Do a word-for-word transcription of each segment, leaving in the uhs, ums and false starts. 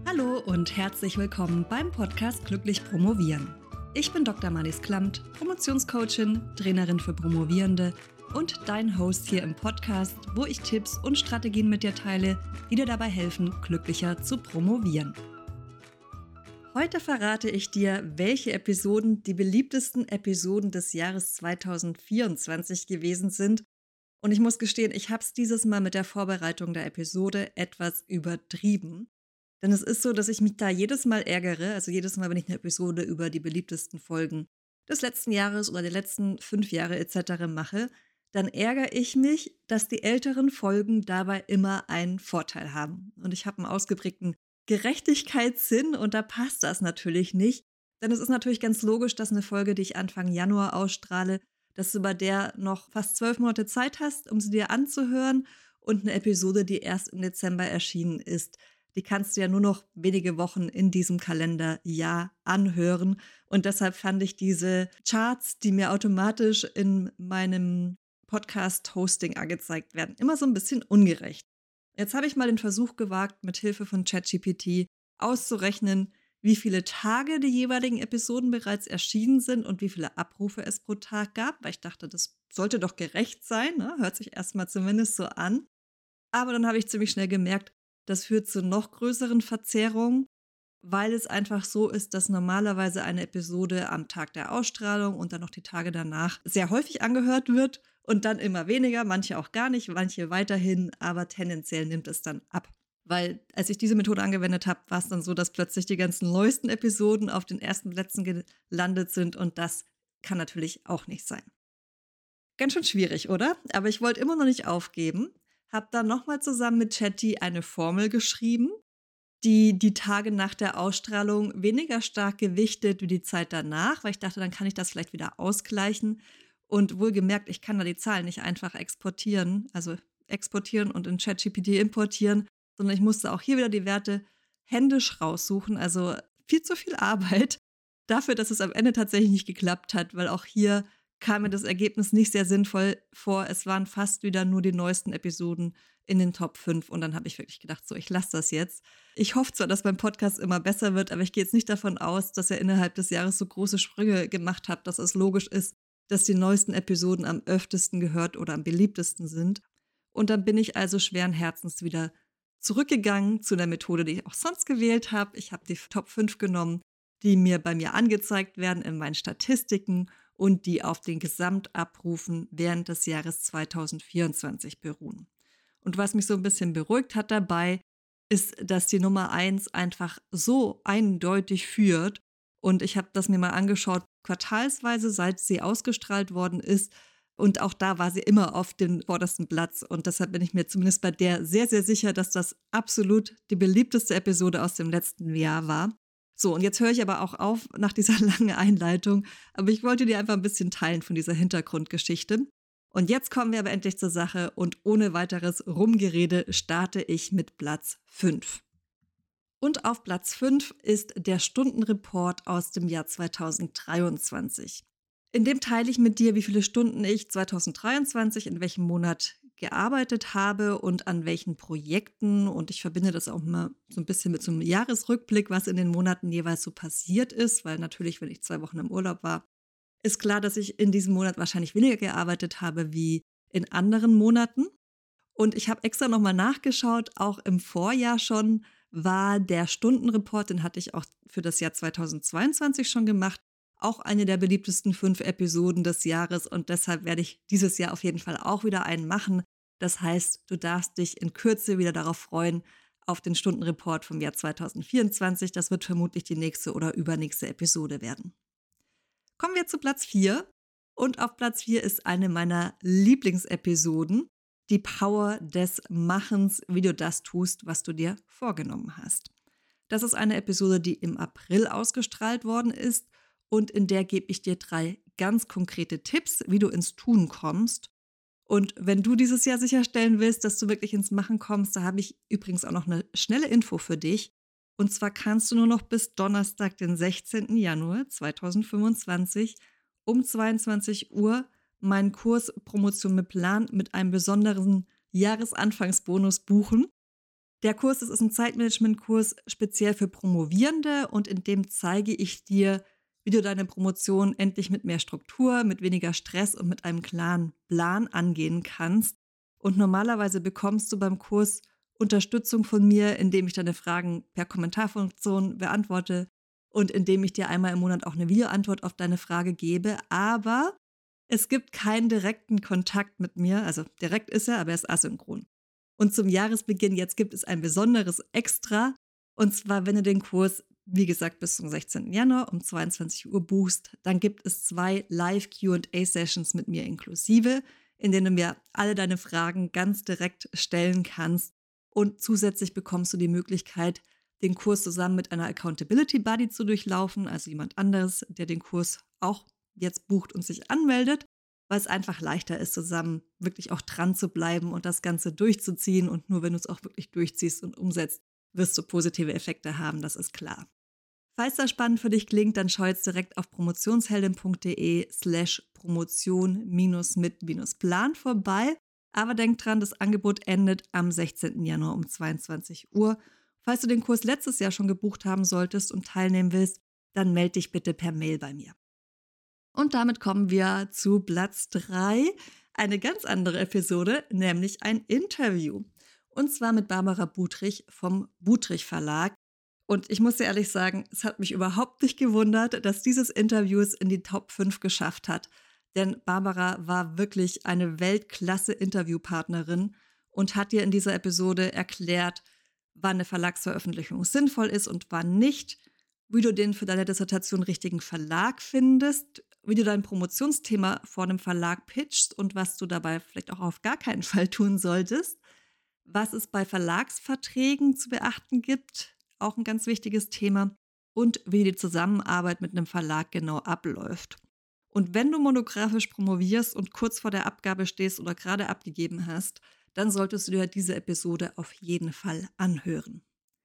Hallo und herzlich willkommen beim Podcast Glücklich Promovieren. Ich bin Doktor Marlies Klamt, Promotionscoachin, Trainerin für Promovierende und dein Host hier im Podcast, wo ich Tipps und Strategien mit dir teile, die dir dabei helfen, glücklicher zu promovieren. Heute verrate ich dir, welche Episoden die beliebtesten Episoden des Jahres zweitausendvierundzwanzig gewesen sind. Und ich muss gestehen, ich habe es dieses Mal mit der Vorbereitung der Episode etwas übertrieben. Denn es ist so, dass ich mich da jedes Mal ärgere, also jedes Mal, wenn ich eine Episode über die beliebtesten Folgen des letzten Jahres oder der letzten fünf Jahre et cetera mache, dann ärgere ich mich, dass die älteren Folgen dabei immer einen Vorteil haben. Und ich habe einen ausgeprägten Gerechtigkeitssinn und da passt das natürlich nicht. Denn es ist natürlich ganz logisch, dass eine Folge, die ich Anfang Januar ausstrahle, dass du bei der noch fast zwölf Monate Zeit hast, um sie dir anzuhören, und eine Episode, die erst im Dezember erschienen ist, die kannst du ja nur noch wenige Wochen in diesem Kalenderjahr anhören. Und deshalb fand ich diese Charts, die mir automatisch in meinem Podcast-Hosting angezeigt werden, immer so ein bisschen ungerecht. Jetzt habe ich mal den Versuch gewagt, mit Hilfe von ChatGPT auszurechnen, wie viele Tage die jeweiligen Episoden bereits erschienen sind und wie viele Abrufe es pro Tag gab, weil ich dachte, das sollte doch gerecht sein, ne? Hört sich erstmal zumindest so an. Aber dann habe ich ziemlich schnell gemerkt, das führt zu noch größeren Verzerrungen, weil es einfach so ist, dass normalerweise eine Episode am Tag der Ausstrahlung und dann noch die Tage danach sehr häufig angehört wird und dann immer weniger, manche auch gar nicht, manche weiterhin, aber tendenziell nimmt es dann ab. Weil als ich diese Methode angewendet habe, war es dann so, dass plötzlich die ganzen neuesten Episoden auf den ersten Plätzen gelandet sind und das kann natürlich auch nicht sein. Ganz schön schwierig, oder? Aber ich wollte immer noch nicht aufgeben. Habe dann nochmal zusammen mit Chatty eine Formel geschrieben, die die Tage nach der Ausstrahlung weniger stark gewichtet wie die Zeit danach, weil ich dachte, dann kann ich das vielleicht wieder ausgleichen. Und wohlgemerkt, ich kann da die Zahlen nicht einfach exportieren, also exportieren und in ChatGPT importieren, sondern ich musste auch hier wieder die Werte händisch raussuchen. Also viel zu viel Arbeit dafür, dass es am Ende tatsächlich nicht geklappt hat, weil auch hier kam mir das Ergebnis nicht sehr sinnvoll vor. Es waren fast wieder nur die neuesten Episoden in den Top fünf und dann habe ich wirklich gedacht, so, ich lasse das jetzt. Ich hoffe zwar, dass beim Podcast immer besser wird, aber ich gehe jetzt nicht davon aus, dass ihr innerhalb des Jahres so große Sprünge gemacht habt, dass es logisch ist, dass die neuesten Episoden am öftesten gehört oder am beliebtesten sind. Und dann bin ich also schweren Herzens wieder zurückgegangen zu der Methode, die ich auch sonst gewählt habe. Ich habe die Top fünf genommen, die mir bei mir angezeigt werden in meinen Statistiken und die auf den Gesamtabrufen während des Jahres zweitausendvierundzwanzig beruhen. Und was mich so ein bisschen beruhigt hat dabei, ist, dass die Nummer eins einfach so eindeutig führt. Und ich habe das mir mal angeschaut, quartalsweise, seit sie ausgestrahlt worden ist. Und auch da war sie immer auf dem vordersten Platz. Und deshalb bin ich mir zumindest bei der sehr, sehr sicher, dass das absolut die beliebteste Episode aus dem letzten Jahr war. So, und jetzt höre ich aber auch auf nach dieser langen Einleitung. Aber ich wollte dir einfach ein bisschen teilen von dieser Hintergrundgeschichte. Und jetzt kommen wir aber endlich zur Sache und ohne weiteres Rumgerede starte ich mit Platz fünf. Und auf Platz fünf ist der Stundenreport aus dem Jahr zweitausenddreiundzwanzig. In dem teile ich mit dir, wie viele Stunden ich zweitausenddreiundzwanzig in welchem Monat gearbeitet habe und an welchen Projekten. Und ich verbinde das auch mal so ein bisschen mit so einem Jahresrückblick, was in den Monaten jeweils so passiert ist, weil natürlich, wenn ich zwei Wochen im Urlaub war, ist klar, dass ich in diesem Monat wahrscheinlich weniger gearbeitet habe wie in anderen Monaten. Und ich habe extra nochmal nachgeschaut, auch im Vorjahr schon war der Stundenreport, den hatte ich auch für das Jahr zweitausendzweiundzwanzig schon gemacht, auch eine der beliebtesten fünf Episoden des Jahres und deshalb werde ich dieses Jahr auf jeden Fall auch wieder einen machen. Das heißt, du darfst dich in Kürze wieder darauf freuen, auf den Stundenreport vom Jahr zweitausendvierundzwanzig. Das wird vermutlich die nächste oder übernächste Episode werden. Kommen wir zu Platz vier. Und auf Platz vier ist eine meiner Lieblingsepisoden, die Power des Machens, wie du das tust, was du dir vorgenommen hast. Das ist eine Episode, die im April ausgestrahlt worden ist. Und in der gebe ich dir drei ganz konkrete Tipps, wie du ins Tun kommst. Und wenn du dieses Jahr sicherstellen willst, dass du wirklich ins Machen kommst, da habe ich übrigens auch noch eine schnelle Info für dich. Und zwar kannst du nur noch bis Donnerstag, den sechzehnten Januar zweitausendfünfundzwanzig um zweiundzwanzig Uhr meinen Kurs Promotion mit Plan mit einem besonderen Jahresanfangsbonus buchen. Der Kurs, das ist ein Zeitmanagement-Kurs speziell für Promovierende und in dem zeige ich dir, wie du deine Promotion endlich mit mehr Struktur, mit weniger Stress und mit einem klaren Plan angehen kannst. Und normalerweise bekommst du beim Kurs Unterstützung von mir, indem ich deine Fragen per Kommentarfunktion beantworte und indem ich dir einmal im Monat auch eine Videoantwort auf deine Frage gebe. Aber es gibt keinen direkten Kontakt mit mir. Also direkt ist er, aber er ist asynchron. Und zum Jahresbeginn jetzt gibt es ein besonderes Extra. Und zwar, wenn du den Kurs, wie gesagt, bis zum sechzehnten Januar um zweiundzwanzig Uhr buchst, dann gibt es zwei Live-Q und A-Sessions mit mir inklusive, in denen du mir alle deine Fragen ganz direkt stellen kannst. Und zusätzlich bekommst du die Möglichkeit, den Kurs zusammen mit einer Accountability Buddy zu durchlaufen, also jemand anderes, der den Kurs auch jetzt bucht und sich anmeldet, weil es einfach leichter ist, zusammen wirklich auch dran zu bleiben und das Ganze durchzuziehen. Und nur wenn du es auch wirklich durchziehst und umsetzt, wirst du positive Effekte haben, das ist klar. Falls das spannend für dich klingt, dann schau jetzt direkt auf promotionsheldin.de slash promotion minus mit minus plan vorbei. Aber denk dran, das Angebot endet am sechzehnten Januar um zweiundzwanzig Uhr. Falls du den Kurs letztes Jahr schon gebucht haben solltest und teilnehmen willst, dann melde dich bitte per Mail bei mir. Und damit kommen wir zu Platz drei, eine ganz andere Episode, nämlich ein Interview. Und zwar mit Barbara Budrich vom Budrich Verlag. Und ich muss dir ehrlich sagen, es hat mich überhaupt nicht gewundert, dass dieses Interview es in die Top fünf geschafft hat. Denn Barbara war wirklich eine Weltklasse-Interviewpartnerin und hat dir in dieser Episode erklärt, wann eine Verlagsveröffentlichung sinnvoll ist und wann nicht, wie du den für deine Dissertation richtigen Verlag findest, wie du dein Promotionsthema vor einem Verlag pitchst und was du dabei vielleicht auch auf gar keinen Fall tun solltest, was es bei Verlagsverträgen zu beachten gibt, auch ein ganz wichtiges Thema, und wie die Zusammenarbeit mit einem Verlag genau abläuft. Und wenn du monografisch promovierst und kurz vor der Abgabe stehst oder gerade abgegeben hast, dann solltest du dir diese Episode auf jeden Fall anhören.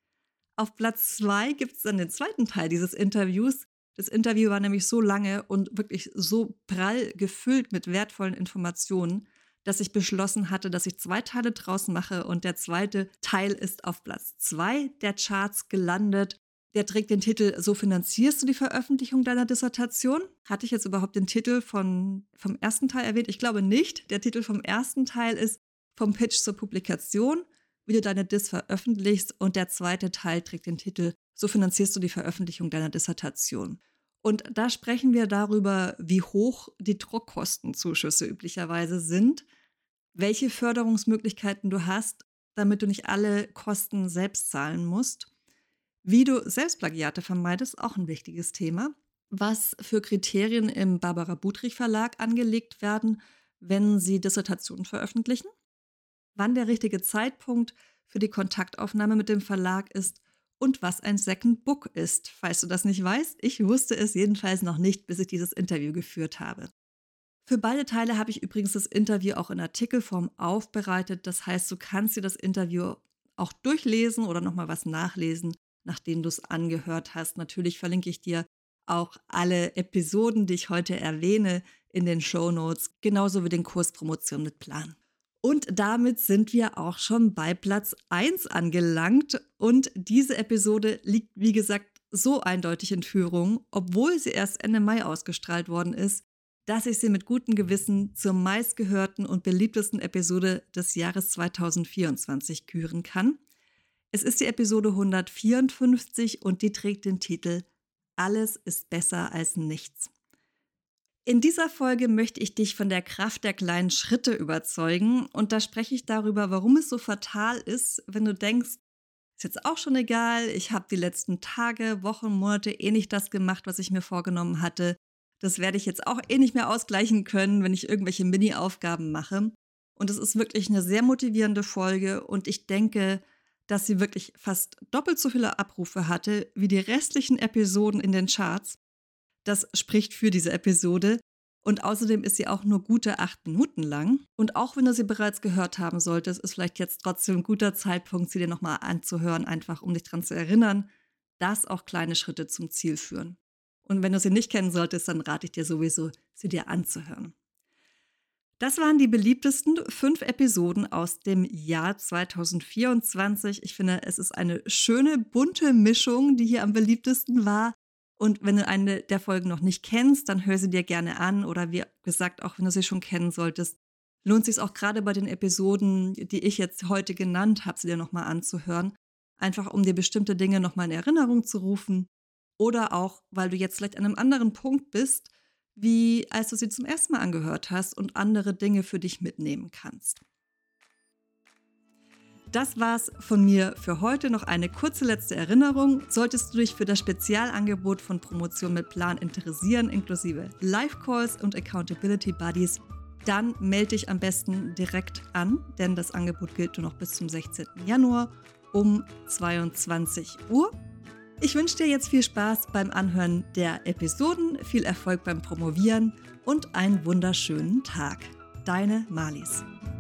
Auf Platz zwei gibt es dann den zweiten Teil dieses Interviews. Das Interview war nämlich so lange und wirklich so prall gefüllt mit wertvollen Informationen, dass ich beschlossen hatte, dass ich zwei Teile draus mache. Und der zweite Teil ist auf Platz zwei der Charts gelandet. Der trägt den Titel „So finanzierst du die Veröffentlichung deiner Dissertation?" Hatte ich jetzt überhaupt den Titel von, vom ersten Teil erwähnt? Ich glaube nicht. Der Titel vom ersten Teil ist „Vom Pitch zur Publikation, wie du deine Diss veröffentlichst", und der zweite Teil trägt den Titel „So finanzierst du die Veröffentlichung deiner Dissertation." Und da sprechen wir darüber, wie hoch die Druckkostenzuschüsse üblicherweise sind, welche Förderungsmöglichkeiten du hast, damit du nicht alle Kosten selbst zahlen musst, wie du Selbstplagiate vermeidest, auch ein wichtiges Thema, was für Kriterien im Barbara Budrich Verlag angelegt werden, wenn sie Dissertationen veröffentlichen, wann der richtige Zeitpunkt für die Kontaktaufnahme mit dem Verlag ist und was ein Second Book ist. Falls du das nicht weißt, ich wusste es jedenfalls noch nicht, bis ich dieses Interview geführt habe. Für beide Teile habe ich übrigens das Interview auch in Artikelform aufbereitet. Das heißt, du kannst dir das Interview auch durchlesen oder nochmal was nachlesen, nachdem du es angehört hast. Natürlich verlinke ich dir auch alle Episoden, die ich heute erwähne, in den Shownotes, genauso wie den Kurs Promotion mit Plan. Und damit sind wir auch schon bei Platz eins angelangt. Und diese Episode liegt, wie gesagt, so eindeutig in Führung, obwohl sie erst Ende Mai ausgestrahlt worden ist, dass ich sie mit gutem Gewissen zur meistgehörten und beliebtesten Episode des Jahres zweitausendvierundzwanzig küren kann. Es ist die Episode hundertvierundfünfzig und die trägt den Titel „Alles ist besser als nichts". In dieser Folge möchte ich dich von der Kraft der kleinen Schritte überzeugen und da spreche ich darüber, warum es so fatal ist, wenn du denkst, ist jetzt auch schon egal, ich habe die letzten Tage, Wochen, Monate eh nicht das gemacht, was ich mir vorgenommen hatte. Das werde ich jetzt auch eh nicht mehr ausgleichen können, wenn ich irgendwelche Mini-Aufgaben mache. Und es ist wirklich eine sehr motivierende Folge und ich denke, dass sie wirklich fast doppelt so viele Abrufe hatte wie die restlichen Episoden in den Charts. Das spricht für diese Episode. Und außerdem ist sie auch nur gute acht Minuten lang. Und auch wenn du sie bereits gehört haben solltest, ist vielleicht jetzt trotzdem ein guter Zeitpunkt, sie dir nochmal anzuhören, einfach um dich daran zu erinnern, dass auch kleine Schritte zum Ziel führen. Und wenn du sie nicht kennen solltest, dann rate ich dir sowieso, sie dir anzuhören. Das waren die beliebtesten fünf Episoden aus dem Jahr zweitausendvierundzwanzig. Ich finde, es ist eine schöne, bunte Mischung, die hier am beliebtesten war. Und wenn du eine der Folgen noch nicht kennst, dann hör sie dir gerne an. Oder wie gesagt, auch wenn du sie schon kennen solltest, lohnt es sich auch gerade bei den Episoden, die ich jetzt heute genannt habe, sie dir nochmal anzuhören. Einfach um dir bestimmte Dinge nochmal in Erinnerung zu rufen. Oder auch, weil du jetzt vielleicht an einem anderen Punkt bist, wie als du sie zum ersten Mal angehört hast und andere Dinge für dich mitnehmen kannst. Das war's von mir für heute. Noch eine kurze letzte Erinnerung. Solltest du dich für das Spezialangebot von Promotion mit Plan interessieren, inklusive Live-Calls und Accountability Buddies, dann melde dich am besten direkt an, denn das Angebot gilt nur noch bis zum sechzehnten Januar um zweiundzwanzig Uhr. Ich wünsche dir jetzt viel Spaß beim Anhören der Episoden, viel Erfolg beim Promovieren und einen wunderschönen Tag. Deine Marlies.